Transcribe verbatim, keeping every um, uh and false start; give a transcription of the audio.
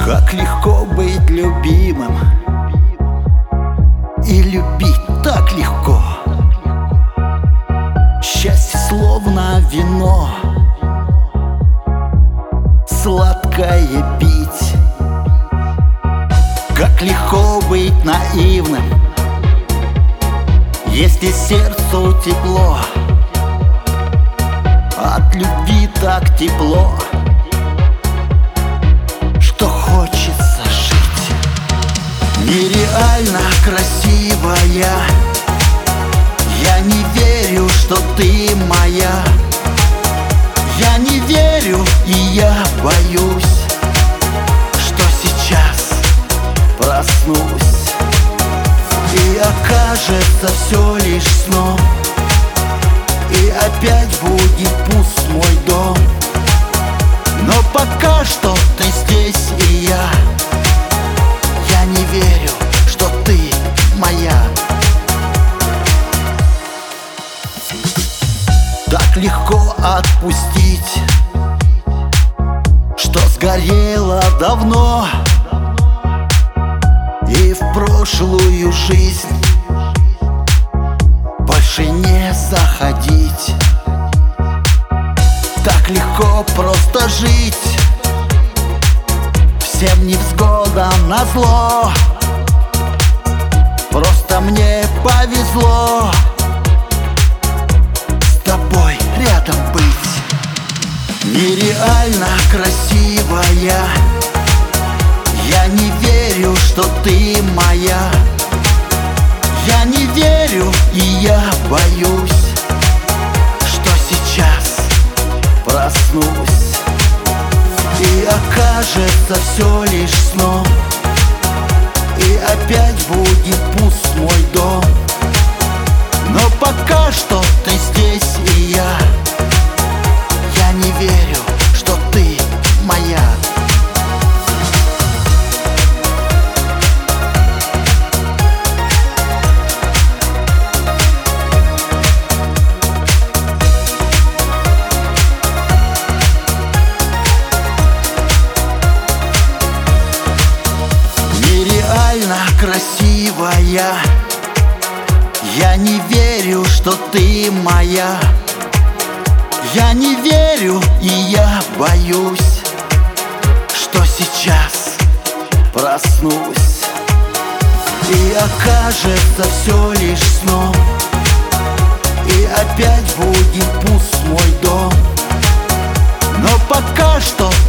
Как легко быть любимым, и любить так легко. Счастье словно вино, сладкое пить. Как легко быть наивным, если сердцу тепло. От любви так тепло, что хочется жить. Нереально красивая, я не верю, что ты моя. Я не верю, и я боюсь, что сейчас проснусь и окажется все лишь сном, и опять будет пуст мой дом. Но пока что ты здесь, и я Я не верю, что ты моя. Так легко отпустить, что сгорело давно, и в прошлую жизнь больше не заходить. Так легко просто жить, всем невзгодам назло. Просто мне повезло с тобой рядом быть. Нереально красивая, я не верю, что ты моя. Я не верю, и я боюсь, что сейчас проснусь и окажется все лишь сном, и опять будет пуст мой дом. Но пока что ты здесь, и я Я не верю, что ты моя. Нереально красивая, я не верю, что ты моя. Я не верю, и я боюсь, что сейчас проснусь и окажется все лишь сном, и опять будет пуст мой дом. Но пока что